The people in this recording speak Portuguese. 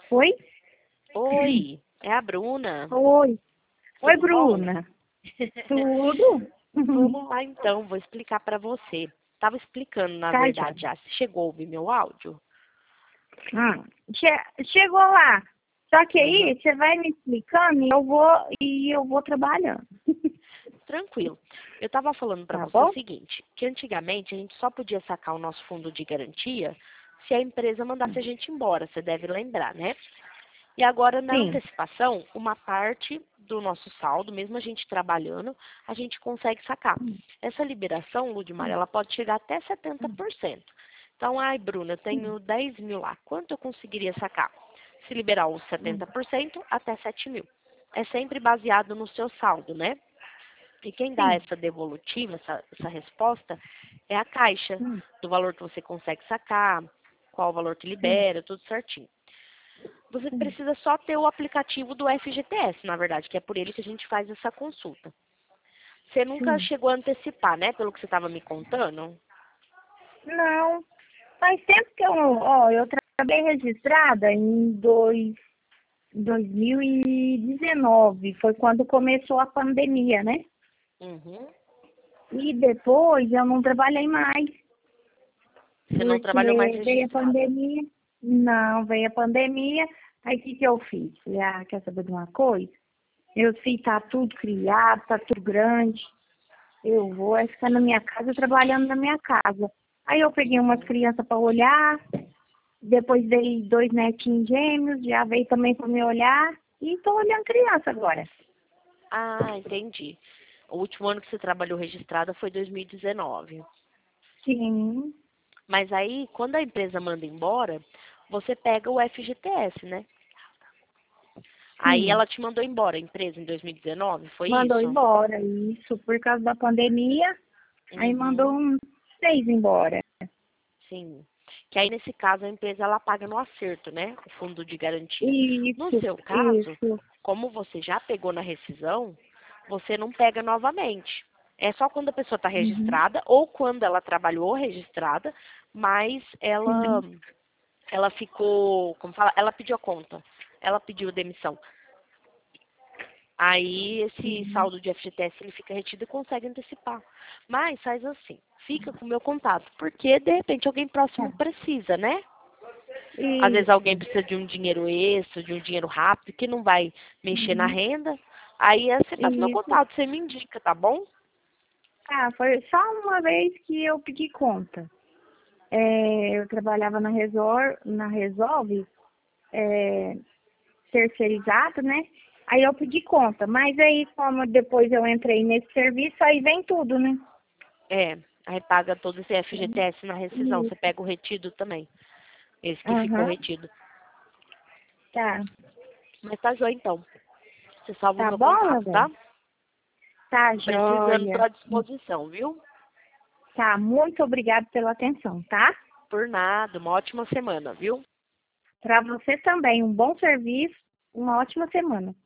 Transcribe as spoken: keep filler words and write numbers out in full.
Oi? Oi, é a Bruna. Oi. Oi, Tudo bom? Bruna. Tudo? Vamos lá então, vou explicar para você. Tava explicando, na Tá, verdade, Joia. já. Você chegou a ouvir meu áudio? Hum. Che- Chegou lá. Só que Uhum. aí você vai me explicando e eu vou, e eu vou trabalhando. Tranquilo. Eu tava falando para Tá você o bom? seguinte, que antigamente a gente só podia sacar o nosso fundo de garantia se a empresa mandasse a gente embora, você deve lembrar, né? E agora, na Sim. antecipação, uma parte do nosso saldo, mesmo a gente trabalhando, a gente consegue sacar. Essa liberação, Ludmar, ela pode chegar até setenta por cento. Então, ai, Bruna, eu tenho dez mil lá. Quanto eu conseguiria sacar? Se liberar os setenta por cento, até sete mil. É sempre baseado no seu saldo, né? E quem dá Sim. essa devolutiva, essa, essa resposta, é a Caixa, Hum, do valor que você consegue sacar, qual o valor que Sim. libera, tudo certinho. Você Sim. precisa só ter o aplicativo do F G T S, na verdade, que é por ele que a gente faz essa consulta. Você nunca Sim. chegou a antecipar, né, pelo que você estava me contando? Não. Faz tempo que eu, ó, eu trabalhei registrada em dois, dois mil e dezenove. Foi quando começou a pandemia, né? Uhum. E depois eu não trabalhei mais, Você não trabalhou mais porque veio a registrada. pandemia. Não, veio a pandemia. Aí o que, que eu fiz? Falei, ah, quer saber de uma coisa? Eu sei, tá tudo criado, tá tudo grande. Eu vou é ficar na minha casa, trabalhando na minha casa. Aí eu peguei umas Uhum. crianças para olhar, depois veio dois netinhos gêmeos, já veio também para me olhar. E tô olhando criança agora. Ah, entendi. O último ano que você trabalhou registrada foi dois mil e dezenove. Sim. Mas aí, quando a empresa manda embora, você pega o F G T S, né? Aí Sim. ela te mandou embora, a empresa, em dois mil e dezenove, foi Mandou isso? embora, isso, por causa da pandemia. Aí mandou Uhum. uns seis embora. Sim. Que aí, nesse caso, a empresa ela paga no acerto, né? O fundo de garantia. No Isso, seu caso, isso. como você já pegou na rescisão, você não pega novamente. É só quando a pessoa está Uhum. registrada ou quando ela trabalhou registrada, mas ela, Sim. ela ficou, como fala, ela pediu a conta, ela pediu demissão. Aí esse Uhum. saldo de F G T S ele fica retido e consegue antecipar. Mas faz assim, fica com o meu contato, porque de repente alguém Tá. próximo precisa, né? Às vezes alguém Isso. precisa de um dinheiro extra, de um dinheiro rápido, que não vai mexer na Uhum. renda. Aí eh, você passa meu Isso. contato, você me indica, tá bom? Ah, foi só uma vez que eu pedi conta. É, eu trabalhava na Resor, na Resolve, é, terceirizado, né? Aí eu pedi conta, mas aí como depois eu entrei nesse serviço, aí vem tudo, né? É, aí paga todo esse F G T S na rescisão, você Isso. pega o retido também, esse que ficou Aham. retido. Tá. Mas tá joia então, você salva o Tá meu bom, meu contato, tá? bem? Tá, Precisando, tô joia. à disposição, viu? Tá, muito obrigada pela atenção, tá? Por nada, uma ótima semana, viu? Para você também, um bom serviço, uma ótima semana.